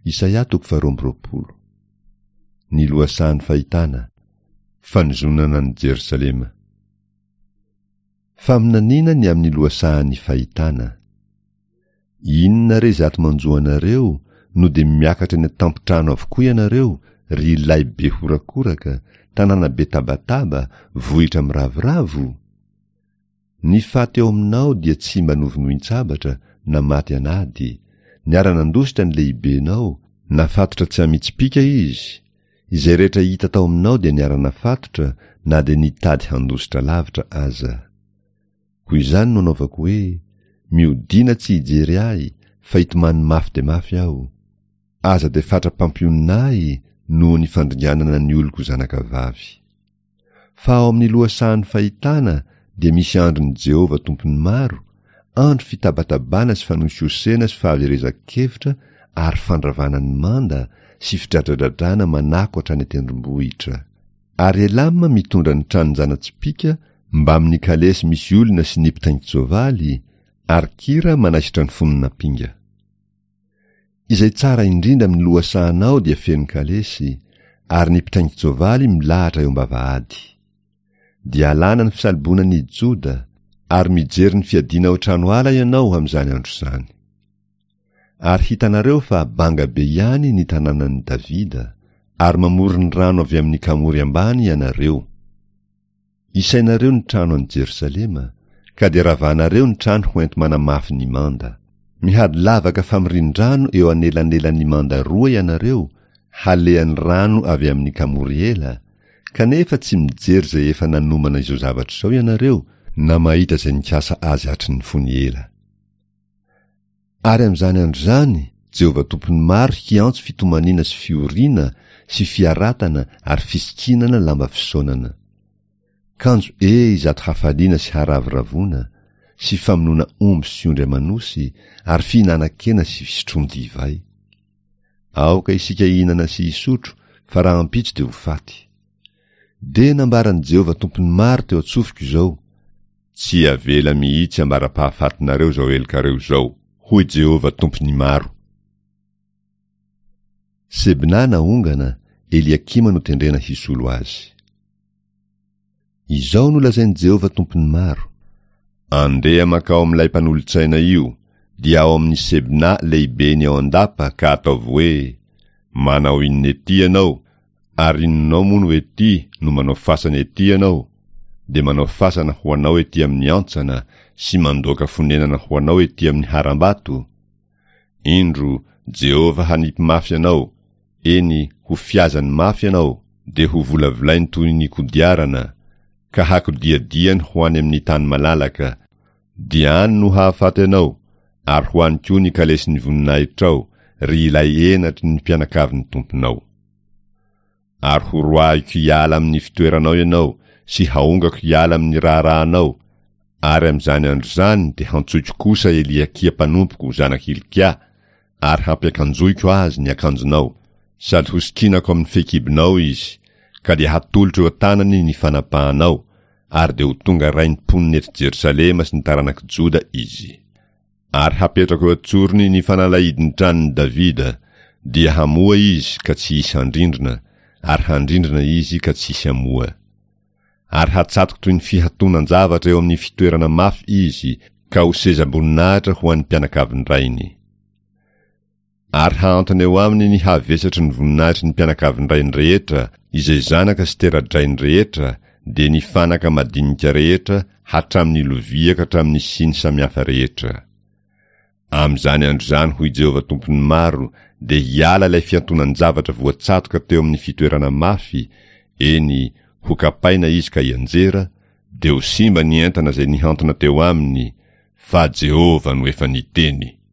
Isaia 2:20. Ny lohasahan'ny fahitana, fanozonana ny Jerosalema. Fa minanina ny amin'ny lohasahan'ny fahitana. Inona re zato manjoanareo no de miakatra eny tampotrano avokoa ianareo, ry laibe horakoraka, tanàna be tabataba, vohitra miravoravo? Ny faty eo aminao dia tsy mba novonoin-tsabatra na maty anady. Niara-nandositra ny lehibenao, nafatotra tsy amitsipika izy. Izay rehetra hita tao aminao dia niara-nafatotra na de nitady handositra lavitra aza. Koa izany no anaovako hoe, miodina tsy hijery ahy, fa hitomany mafy de mafy aho. Aza de fatra-pampioninahy noho ny fandringanana ny oloko zanaka vavy. Fa ao amin'ny lohasahan'ny fahitana dia misy andron'ny Jehova tompony maro, andro fitabatabana sy fanososena sy fahaverezan-kevitra ary fandravana ny manda sy fidradradradrana manako hatrany an-tendrombohitra. Ary Elama mitondra ny tranony zana-tsipika mba amin'ny kalesy misy olona sy ny mpitaingitsoavaly, ary Kira manaisitra ny fonina pinga. Izay tsara indrindra amin'ny lohasahanao dia feno kalesy, ary ny mpitaingitsoavaly milahatra eo am-bavahady. Dia alana ny fisalibonan'i Joda, ary mijery ny fiadiana ao trano ala ianao amin'izany andro izany. Ary hitanareo fa banga be ihany ny tanànan'i Davida, ary mamory ny rano avy amin'ny kamory ambany ianareo. Isainareo ny trano an'i Jerosalema, ka de ravanareo ny trano hoento manamafy ny manda. Mihady lavaka famirian-drano eo anelanelan'ny manda roa ianareo, halean'ny rano avy amin'ny kamory ela, kanefa tsy mijery zay efa nanomana izao zavatra izao ianareo, na mahita zay nikasa azy hatry ny fony ela. Ary amin'izany andro zany, Jehova tompony maro hiantso fitomanina sy fiorina sy fiaratana ary fisikinana lamba fisaonana. Kanjo izato hafaliana sy haraviravona, sy famonoana omby sy ondry amanosy, ary fihinana-kena sy fisotromy divay. Aoka isika hihinana sy hisotro, fa raha ampitso de ho faty. De nambaran'i Jehova tompony maro teo atsofiko izao, tsy avela mihitsy ambara-pahafatinareo zao elikareo zao, hoy Jehova tompony maro. Sebna naongana, Eliakima no tendrena hisolo azy. Izao no lazain'i Jehova tompony maro: andeha makao amin'ilay mpanolo-tsaina io, dia ao amin'ny Sebna lehibeny ao andapa ka ataovy hoe, manao inona ety ianao, ary inonao moa no ety no manao fasana ety ianao, de manao fasana ho anao ety amin'ny antsana sy mandoaka fonenana ho anao ety amin'ny harambato. Indro Jehova hanipy mafy anao, eny ho fiazany mafy anao, de ho volavolainy toy ny kodiarana, ka hakodiadiany ho any amin'ny tany malalaka. Diany no hahafaty anao, ary ho any koa ny kalesy ny voninahitrao, ry ilay enatry ny mpianakavin'ny tomponao. Ary ho roahiko hiala amin'ny fitoeranao ianao, sy haongako hiala amin'ny raharahanao, ary amin'izany andro zany de hantsoiko kosa Eliakia mpanompoko zanak' Hilkia, ary hampiakanjoiko azy ny akanjonao, sady hosikinako amin'ny fekibinao izy, ka de hatolotra eo an-tanany ny fanapahanao, ary de ho tonga rainy mponina eto Jerosalema sy ny taranak' Joda izy. Ary hapetrako eo antsorony ny fanalahidiny tranon'i Davida, dia hamoa izy ka tsy hisy handrindrina, ary handrindrina izy ka tsy hisy hamoa. Ary hatsatoko toy ny fihatonan-javatra eo amin'ny fitoerana mafy izy, ka ho sezam-boninahitra ho an'ny mpianakaviny rainy. Ary haantony eo aminy ny havesatry ny voninahitry ny mpianakaviny rainy rehetra, izay zanaka sy tera-drainy rehetra, de ny fanaka madinika rehetra, hatramin'ny lovia ka hatramin'ny siny samihafa rehetra. Amin'izany andro zany, hoy Jehova tompony maro, de hiala ilay fiantonan-javatra voatsatoka teo amin'ny fitoerana mafy, eny ho kapaina izy ka hianjera, de ho simba ny entana zay nihantona teo aminy, fa Jehova no efa niteny.